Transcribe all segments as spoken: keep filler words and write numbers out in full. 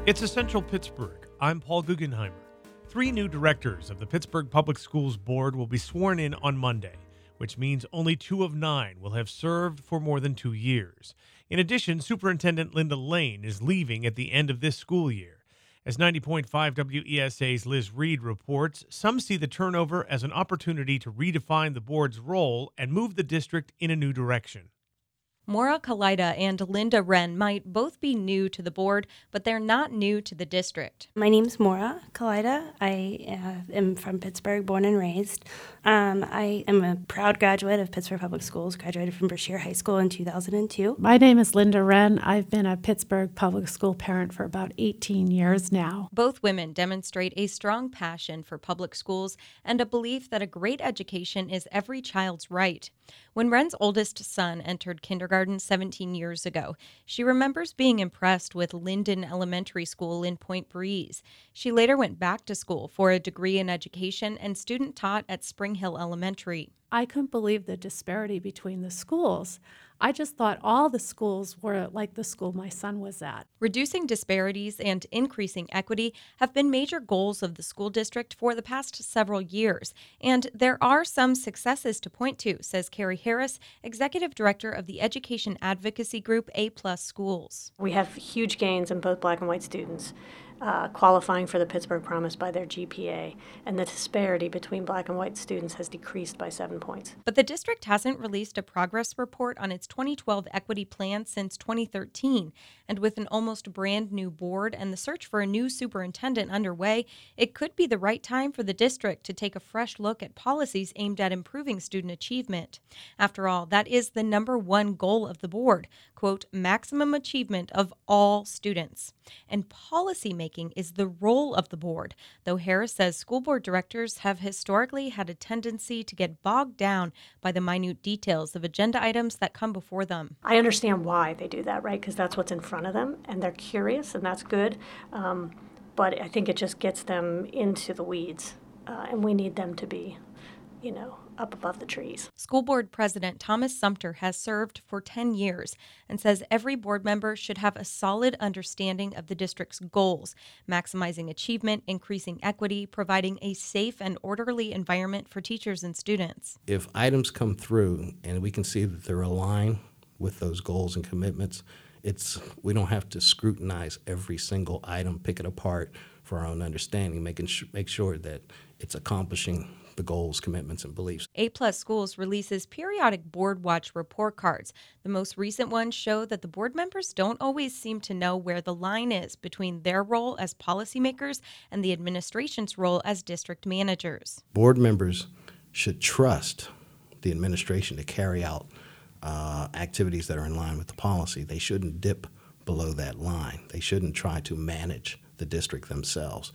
It's Essential Pittsburgh. I'm Paul Guggenheimer. Three new directors of the Pittsburgh Public Schools Board will be sworn in on Monday, which means only two of nine will have served for more than two years. In addition, Superintendent Linda Lane is leaving at the end of this school year. As ninety point five W E S A's Liz Reed reports, some see the turnover as an opportunity to redefine the board's role and move the district in a new direction. Maura Kaleida and Linda Wren might both be new to the board, but they're not new to the district. My name's Maura Kaleida. I uh, am from Pittsburgh, born and raised. Um, I am a proud graduate of Pittsburgh Public Schools, graduated from Brashear High School in two thousand two. My name is Linda Wren. I've been a Pittsburgh Public School parent for about eighteen years now. Both women demonstrate a strong passion for public schools and a belief that a great education is every child's right. When Wren's oldest son entered kindergarten seventeen years ago, she remembers being impressed with Linden Elementary School in Point Breeze. She later went back to school for a degree in education and student taught at Spring Hill Elementary. I couldn't believe the disparity between the schools. I just thought all the schools were like the school my son was at. Reducing disparities and increasing equity have been major goals of the school district for the past several years, and there are some successes to point to, says Carrie Harris, Executive Director of the education advocacy group A Plus Schools. We have huge gains in both black and white students uh, qualifying for the Pittsburgh Promise by their G P A, and the disparity between black and white students has decreased by seven points. But the district hasn't released a progress report on its twenty twelve equity plan since twenty thirteen, and with an almost brand new board and the search for a new superintendent underway, it could be the right time for the district to take a fresh look at policies aimed at improving student achievement. After all, that is the number one goal of the board, quote, maximum achievement of all students. And policymaking is the role of the board, though Harris says school board directors have historically had a tendency to get bogged down by the minute details of agenda items that come before them. I understand why they do that, right? Because that's what's in front of them, and they're curious, and that's good. Um, but I think it just gets them into the weeds, uh, and we need them to be, you know, up above the trees. School Board President Thomas Sumter has served for ten years and says every board member should have a solid understanding of the district's goals, maximizing achievement, increasing equity, providing a safe and orderly environment for teachers and students. If items come through and we can see that they're aligned with those goals and commitments, it's we don't have to scrutinize every single item, pick it apart for our own understanding, making sh- make sure that it's accomplishing the goals, commitments, and beliefs. A Plus Schools releases periodic Board Watch report cards. The most recent ones show that the board members don't always seem to know where the line is between their role as policymakers and the administration's role as district managers. Board members should trust the administration to carry out uh, activities that are in line with the policy. They shouldn't dip below that line. They shouldn't try to manage the district themselves.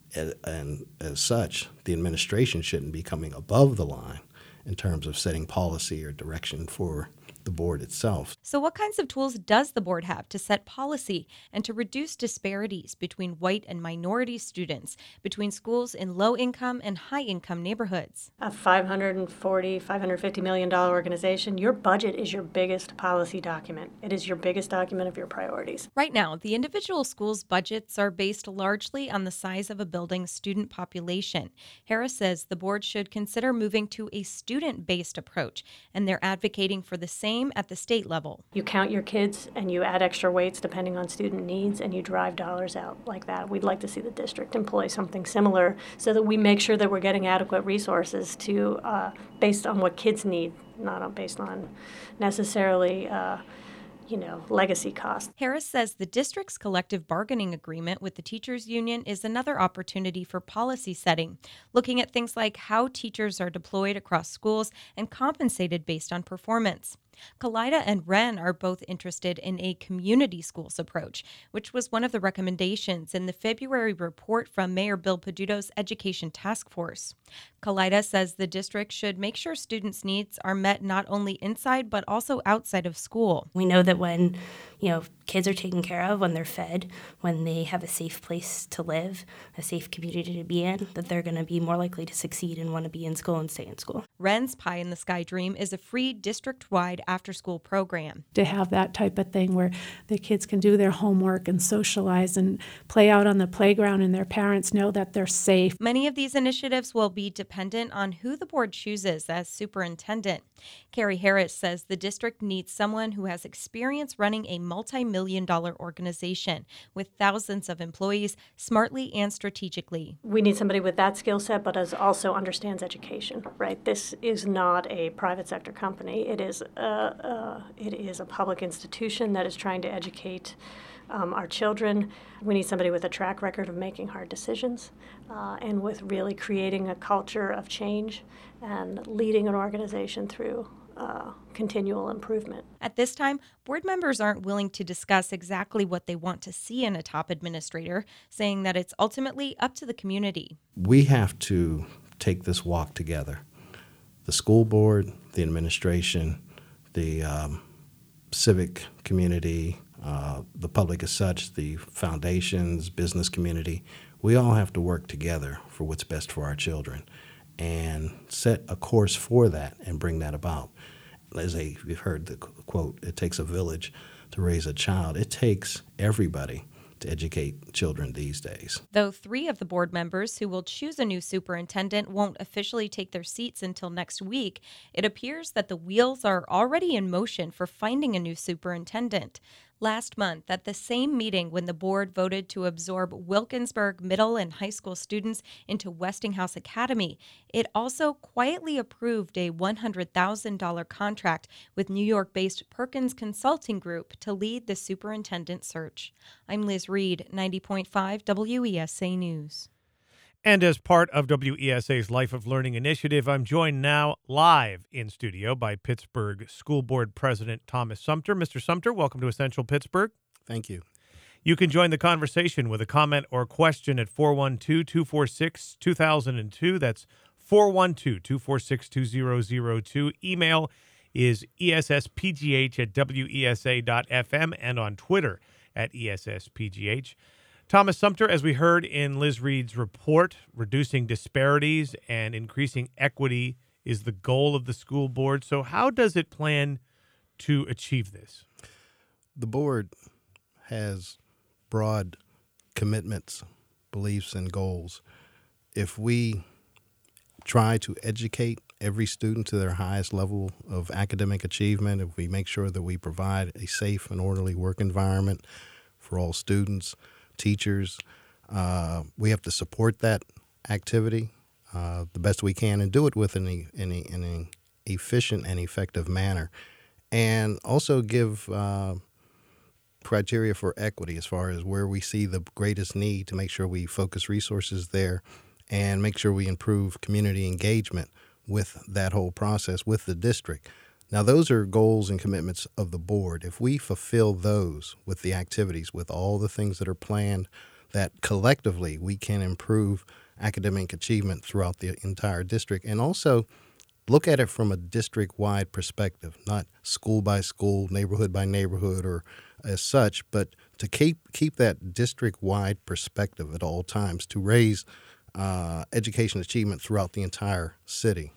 And as such, the administration shouldn't be coming above the line in terms of setting policy or direction for the board itself. So what kinds of tools does the board have to set policy and to reduce disparities between white and minority students, between schools in low-income and high-income neighborhoods? A five hundred forty, five hundred fifty million dollars organization, your budget is your biggest policy document. It is your biggest document of your priorities. Right now, the individual schools' budgets are based largely on the size of a building's student population. Harris says the board should consider moving to a student-based approach, and they're advocating for the same at the state level. You count your kids and you add extra weights depending on student needs, and you drive dollars out like that. We'd like to see the district employ something similar so that we make sure that we're getting adequate resources to uh, based on what kids need, not on, based on necessarily uh, you know, legacy costs. Harris says the district's collective bargaining agreement with the teachers union is another opportunity for policy setting, looking at things like how teachers are deployed across schools and compensated based on performance. Kaleida and Wren are both interested in a community schools approach, which was one of the recommendations in the February report from Mayor Bill Peduto's Education Task Force. Kaleida says the district should make sure students' needs are met not only inside but also outside of school. We know that when, you know, kids are taken care of, when they're fed, when they have a safe place to live, a safe community to be in, that they're going to be more likely to succeed and want to be in school and stay in school. Wren's Pie in the Sky Dream is a free district-wide after-school program. To have that type of thing where the kids can do their homework and socialize and play out on the playground and their parents know that they're safe. Many of these initiatives will be dependent on who the board chooses as superintendent. Carrie Harris says the district needs someone who has experience running a multi-million dollar organization with thousands of employees smartly and strategically. We need somebody with that skill set, but as also understands education, right? This is not a private sector company. It is a, uh, it is a public institution that is trying to educate um, our children. We need somebody with a track record of making hard decisions uh, and with really creating a culture of change and leading an organization through uh, continual improvement. At this time, board members aren't willing to discuss exactly what they want to see in a top administrator, saying that it's ultimately up to the community. We have to take this walk together. The school board, the administration, the um, civic community, uh, the public as such, the foundations, business community, we all have to work together for what's best for our children and set a course for that and bring that about. As a, you've heard the quote, it takes a village to raise a child. It takes everybody to educate children these days. Though three of the board members who will choose a new superintendent won't officially take their seats until next week, it appears that the wheels are already in motion for finding a new superintendent. Last month, at the same meeting when the board voted to absorb Wilkinsburg middle and high school students into Westinghouse Academy, it also quietly approved a one hundred thousand dollars contract with New York-based Perkins Consulting Group to lead the superintendent search. I'm Liz Reed, ninety point five W E S A News. And as part of W E S A's Life of Learning initiative, I'm joined now live in studio by Pittsburgh School Board President Thomas Sumter. Mister Sumter, welcome to Essential Pittsburgh. Thank you. You can join the conversation with a comment or question at four one two, two four six, two thousand two. That's four one two, two four six, two zero zero two. Email is E S S P G H at W E S A dot F M and on Twitter at E S S P G H. Thomas Sumter, as we heard in Liz Reed's report, reducing disparities and increasing equity is the goal of the school board. So how does it plan to achieve this? The board has broad commitments, beliefs, and goals. If we try to educate every student to their highest level of academic achievement, if we make sure that we provide a safe and orderly work environment for all students, teachers, uh, we have to support that activity uh, the best we can and do it with an, an, an efficient and effective manner, and also give uh, criteria for equity as far as where we see the greatest need to make sure we focus resources there and make sure we improve community engagement with that whole process with the district. Now, those are goals and commitments of the board. If we fulfill those with the activities, with all the things that are planned, that collectively we can improve academic achievement throughout the entire district, and also look at it from a district-wide perspective, not school by school, neighborhood by neighborhood, or as such, but to keep keep that district-wide perspective at all times to raise uh, education achievement throughout the entire city.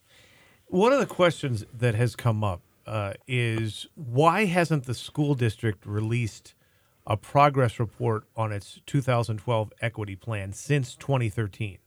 One of the questions that has come up uh, is why hasn't the school district released a progress report on its two thousand twelve equity plan since twenty thirteen?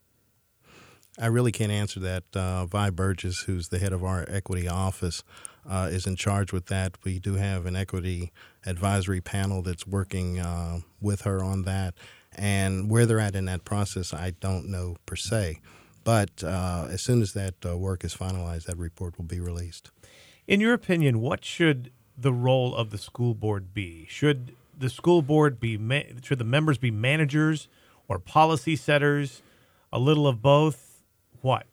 I really can't answer that. Uh, Vi Burgess, who's the head of our equity office, uh, is in charge with that. We do have an equity advisory panel that's working uh, with her on that. And where they're at in that process, I don't know per se. But uh, as soon as that uh, work is finalized, that report will be released. In your opinion, what should the role of the school board be? Should the school board be, ma- should the members be managers or policy setters? A little of both? What?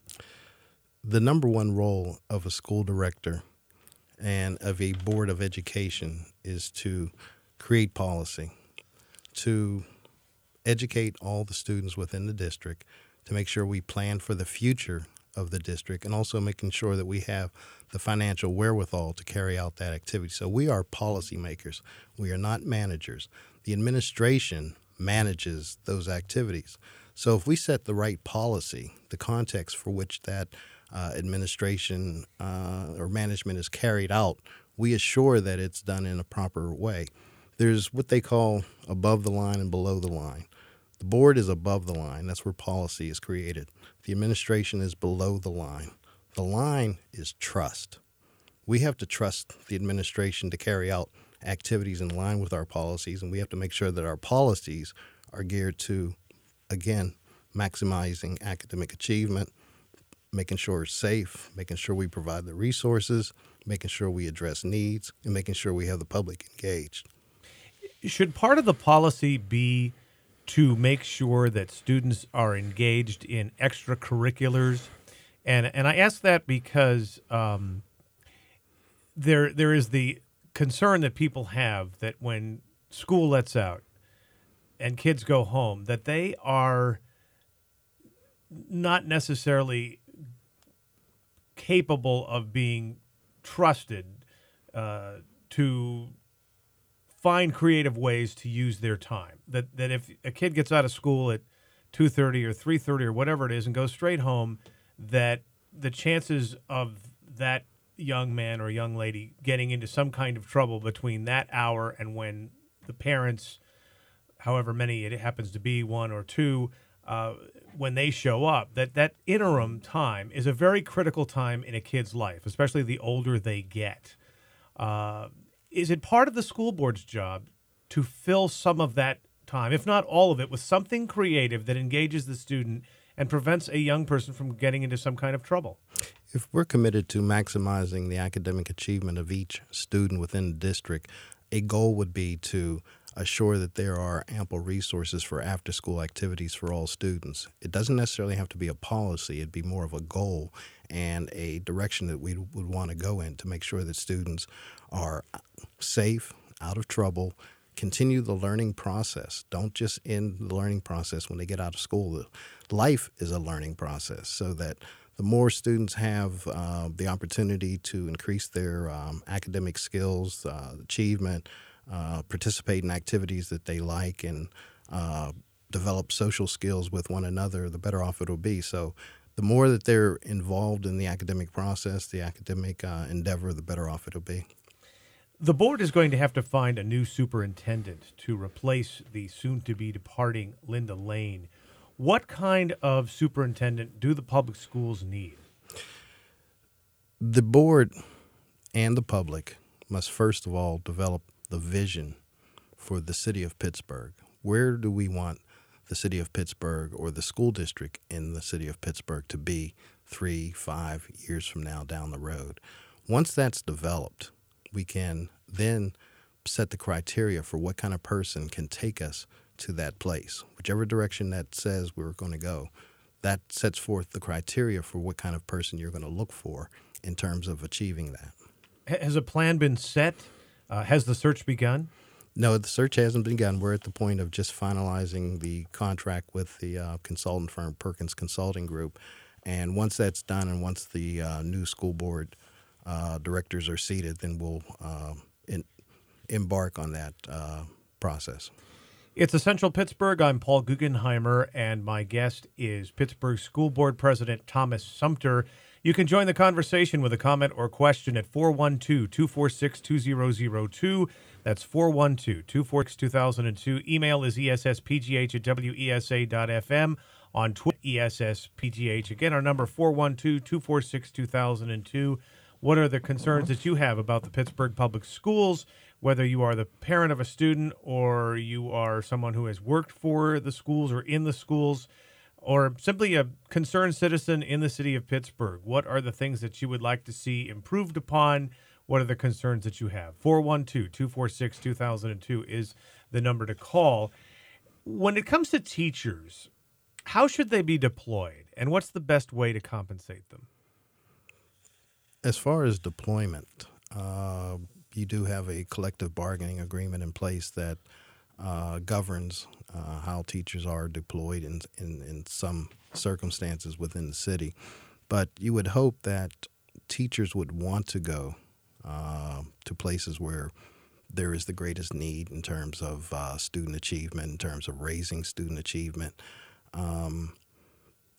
The number one role of a school director and of a board of education is to create policy, to educate all the students within the district, to make sure we plan for the future of the district, and also making sure that we have the financial wherewithal to carry out that activity. So we are policymakers. We are not managers. The administration manages those activities. So if we set the right policy, the context for which that uh, administration uh, or management is carried out, we assure that it's done in a proper way. There's what they call above the line and below the line. The board is above the line. That's where policy is created. The administration is below the line. The line is trust. We have to trust the administration to carry out activities in line with our policies, and we have to make sure that our policies are geared to, again, maximizing academic achievement, making sure it's safe, making sure we provide the resources, making sure we address needs, and making sure we have the public engaged. Should part of the policy be to make sure that students are engaged in extracurriculars? And and I ask that because um, there there is the concern that people have that when school lets out and kids go home, that they are not necessarily capable of being trusted uh, to find creative ways to use their time. That that if a kid gets out of school at two thirty or three thirty or whatever it is and goes straight home, that the chances of that young man or young lady getting into some kind of trouble between that hour and when the parents, however many it happens to be, one or two, uh, when they show up, that that interim time is a very critical time in a kid's life, especially the older they get. Uh, is it part of the school board's job to fill some of that time, if not all of it, with something creative that engages the student and prevents a young person from getting into some kind of trouble? If we're committed to maximizing the academic achievement of each student within the district, a goal would be to assure that there are ample resources for after-school activities for all students. It doesn't necessarily have to be a policy. It'd be more of a goal and a direction that we would want to go in to make sure that students are safe, out of trouble, continue the learning process. Don't just end the learning process when they get out of school. Life is a learning process, so that the more students have uh, the opportunity to increase their um, academic skills, uh, achievement, uh, participate in activities that they like, and uh, develop social skills with one another, the better off it'll be. So the more that they're involved in the academic process, the academic uh, endeavor, the better off it'll be. The board is going to have to find a new superintendent to replace the soon-to-be departing Linda Lane. What kind of superintendent do the public schools need? The board and the public must first of all develop the vision for the city of Pittsburgh. Where do we want the city of Pittsburgh or the school district in the city of Pittsburgh to be three, five years from now down the road? Once that's developed, we can then set the criteria for what kind of person can take us to that place. Whichever direction that says we're going to go, that sets forth the criteria for what kind of person you're going to look for in terms of achieving that. Has a plan been set? Uh, has the search begun? No, the search hasn't begun. We're at the point of just finalizing the contract with the uh, consultant firm, Perkins Consulting Group. And once that's done and once the uh, new school board uh, directors are seated, then we'll uh, in, embark on that uh, process. It's Essential Pittsburgh. I'm Paul Guggenheimer, and my guest is Pittsburgh School Board President Thomas Sumter. You can join the conversation with a comment or question at four one two, two four six, two zero zero two. That's four one two, two four six, two thousand two. Email is E S S P G H at W E S A dot F M. On Twitter, E S S P G H. Again, our number four one two, two four six, two thousand two. What are the concerns that you have about the Pittsburgh Public Schools, whether you are the parent of a student or you are someone who has worked for the schools or in the schools, or simply a concerned citizen in the city of Pittsburgh? What are the things that you would like to see improved upon? What are the concerns that you have? four one two, two four six, two thousand two is the number to call. When it comes to teachers, how should they be deployed, and what's the best way to compensate them? As far as deployment, uh, you do have a collective bargaining agreement in place that uh, governs uh, how teachers are deployed in, in, in some circumstances within the city. But you would hope that teachers would want to go uh, to places where there is the greatest need in terms of uh, student achievement, in terms of raising student achievement. Um,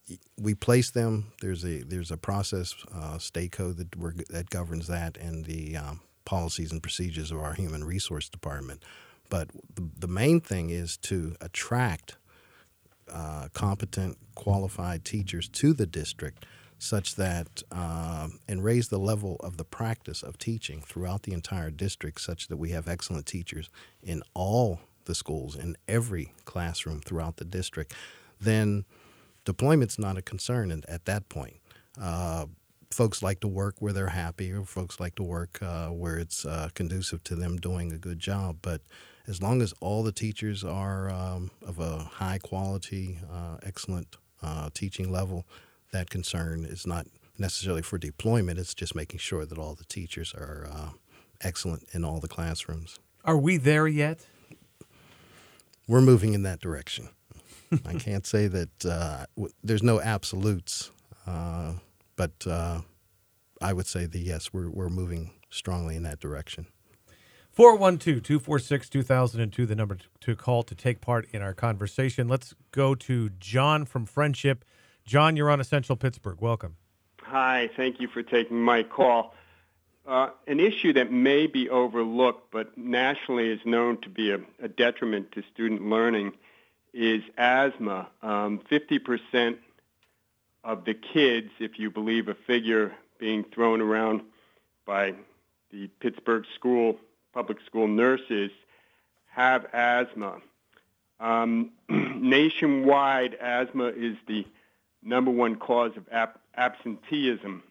we place them. There's a there's a process, uh, state code that we're, that governs that, and the um, policies and procedures of our human resource department. But the, the main thing is to attract uh, competent, qualified teachers to the district, such that uh, and raise the level of the practice of teaching throughout the entire district, such that we have excellent teachers in all the schools, in every classroom throughout the district. Then deployment's not a concern at, at that point. Uh, folks like to work where they're happy, or folks like to work uh, where it's uh, conducive to them doing a good job. But as long as all the teachers are um, of a high quality, uh, excellent uh, teaching level, that concern is not necessarily for deployment. It's just making sure that all the teachers are uh, excellent in all the classrooms. Are we there yet? We're moving in that direction. I can't say that uh, w- there's no absolutes, uh, but uh, I would say that yes, we're we're moving strongly in that direction. four one two, two four six, two thousand two, the number to, to call to take part in our conversation. Let's go to John from Friendship. John, you're on Essential Pittsburgh. Welcome. Hi, thank you for taking my call. Uh, an issue that may be overlooked but nationally is known to be a, a detriment to student learning is asthma. Um, fifty percent of the kids, if you believe a figure being thrown around by the Pittsburgh school, public school nurses, have asthma. Um, nationwide, asthma is the number one cause of ap- absenteeism.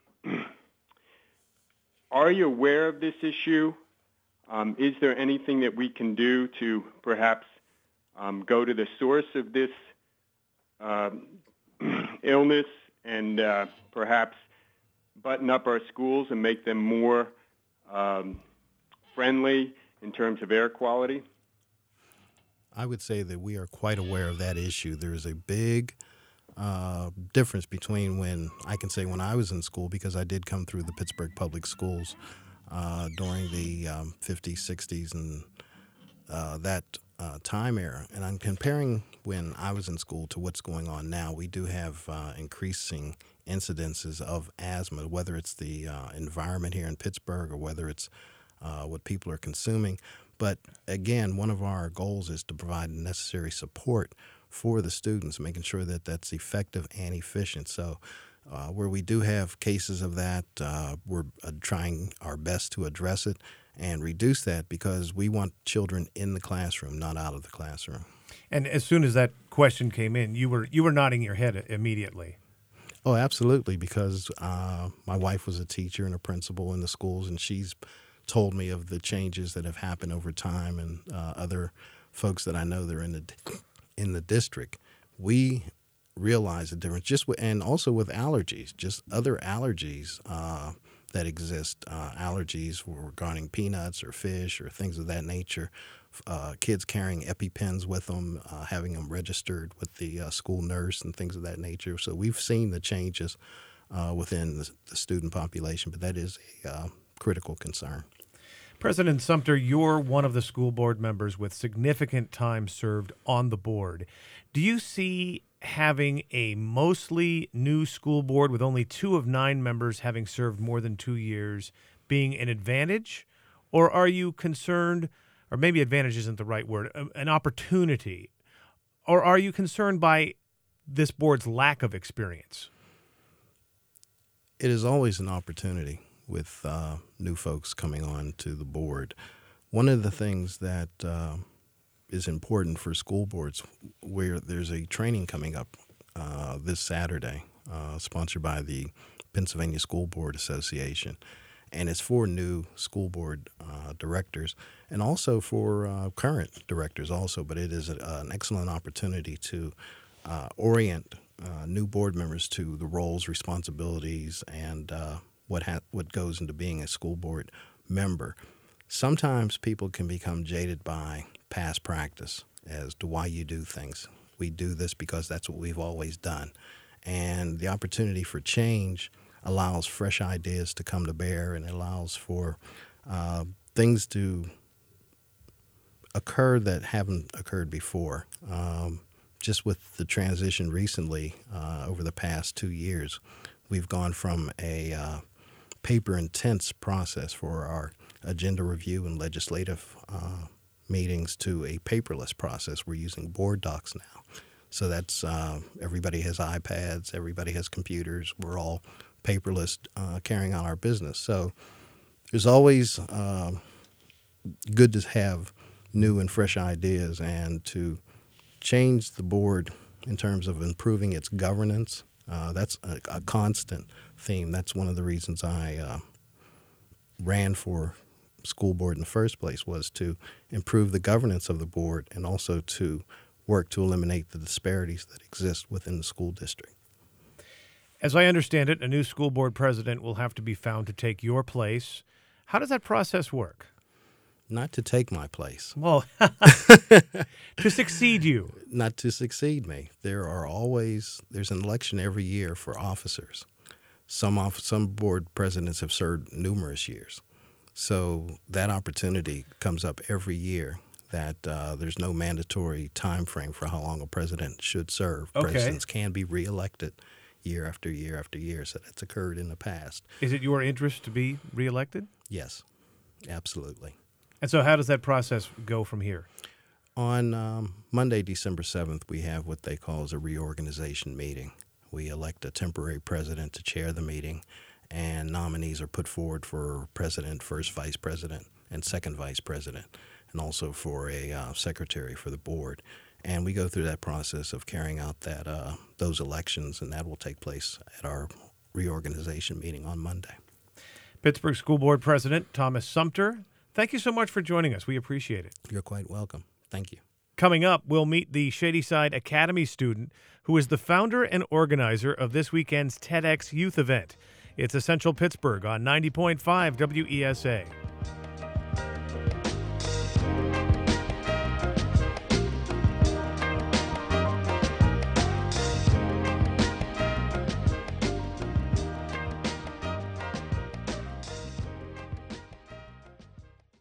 Are you aware of this issue? Um, is there anything that we can do to perhaps um, go to the source of this uh, illness and uh, perhaps button up our schools and make them more um, friendly in terms of air quality? I would say that we are quite aware of that issue. There is a big uh, difference between when, I can say when I was in school, because I did come through the Pittsburgh Public Schools uh, during the um, fifties, sixties, and uh, that uh, time era. And I'm comparing when I was in school to what's going on now. We do have uh, increasing incidences of asthma, whether it's the uh, environment here in Pittsburgh or whether it's uh, what people are consuming. But again, one of our goals is to provide necessary support for the students, making sure that that's effective and efficient. So uh, where we do have cases of that, uh, we're uh, trying our best to address it and reduce that, because we want children in the classroom, not out of the classroom. And as soon as that question came in, you were you were nodding your head immediately. Oh, absolutely, because uh, my wife was a teacher and a principal in the schools, and she's told me of the changes that have happened over time, and uh, other folks that I know that are in the in the district. We realize the difference, just with, and also with allergies, just other allergies uh, that exist, uh, allergies regarding peanuts or fish or things of that nature. Uh, kids carrying EpiPens with them, uh, having them registered with the uh, school nurse and things of that nature. So we've seen the changes uh, within the, the student population, but that is a uh, critical concern. President Sumter, you're one of the school board members with significant time served on the board. Do you see having a mostly new school board with only two of nine members having served more than two years being an advantage? Or are you concerned, or maybe advantage isn't the right word, an opportunity? Or are you concerned by this board's lack of experience? It is always an opportunity with uh, new folks coming on to the board. One of the things that uh, is important for school boards, where there's a training coming up uh, this Saturday, uh, sponsored by the Pennsylvania School Board Association, and it's for new school board uh, directors and also for uh, current directors also, but it is a, an excellent opportunity to uh, orient uh, new board members to the roles, responsibilities, and uh, what ha- what goes into being a school board member. Sometimes people can become jaded by past practice as to why you do things. We do this because that's what we've always done. And the opportunity for change allows fresh ideas to come to bear, and it allows for uh, things to occur that haven't occurred before. Um, just with the transition recently, uh, over the past two years, we've gone from a uh, paper-intense process for our agenda review and legislative uh, meetings to a paperless process. We're using board docs now. So that's uh, everybody has iPads, everybody has computers. We're all paperless, uh, carrying on our business. So there's always uh, good to have new and fresh ideas and to change the board in terms of improving its governance. Uh, that's a, a constant theme. That's one of the reasons I uh, ran for school board in the first place, was to improve the governance of the board and also to work to eliminate the disparities that exist within the school district. As I understand it, a new school board president will have to be found to take your place. How does that process work? Not to take my place. Well, to succeed you. Not to succeed me. There are always, there's an election every year for officers. Some off, some board presidents have served numerous years. So that opportunity comes up every year, that uh, there's no mandatory time frame for how long a president should serve. Okay. Presidents can be reelected year after year after year, so that's occurred in the past. Is it your interest to be reelected? Yes, absolutely. And so how does that process go from here? On um, Monday, December seventh, we have what they call as a reorganization meeting. We elect a temporary president to chair the meeting, and nominees are put forward for president, first vice president, and second vice president, and also for a uh, secretary for the board. And we go through that process of carrying out that uh, those elections, and that will take place at our reorganization meeting on Monday. Pittsburgh School Board President Thomas Sumter, thank you so much for joining us. We appreciate it. You're quite welcome. Thank you. Coming up, we'll meet the Shadyside Academy student who is the founder and organizer of this weekend's TEDx Youth event. It's Essential Pittsburgh on ninety point five W E S A.